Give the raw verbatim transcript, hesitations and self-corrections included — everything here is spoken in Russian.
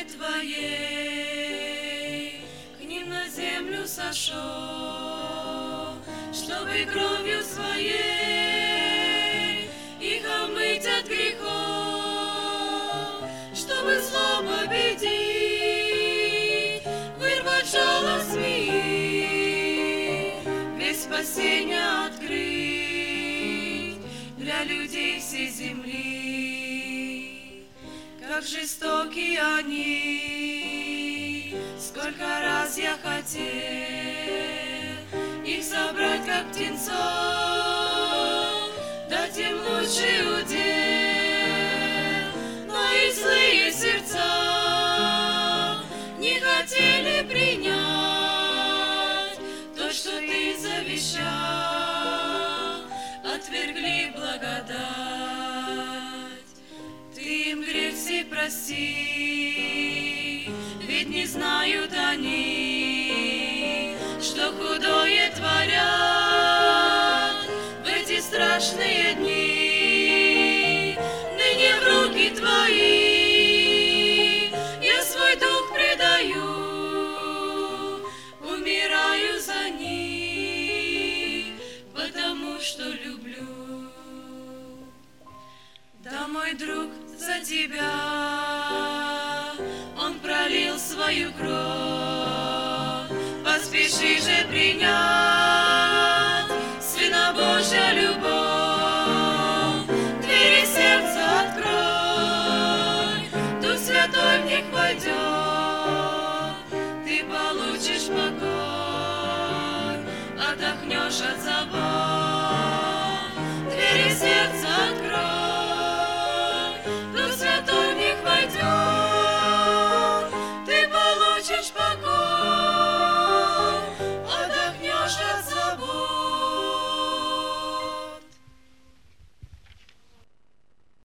Твоей к ним на землю сошел, чтобы кровью Своей их омыть от грехов, чтобы зло победить, вырвать жалость мир, весь спасение открыть для людей всей земли. Как жестоки они, сколько раз я хотел их собрать, как птенцов, дать им лучший удел, но их злые сердца не хотели принять то, что Ты завещал, отвергли благодать. Ты им грех сей прости, ведь не знают они, что худое творят в эти страшные дни. Ныне в руки Твои я свой дух предаю, умираю за них, потому что люблю. Да, мой друг, за Тебя Он пролил свою кровь, поспеши же принять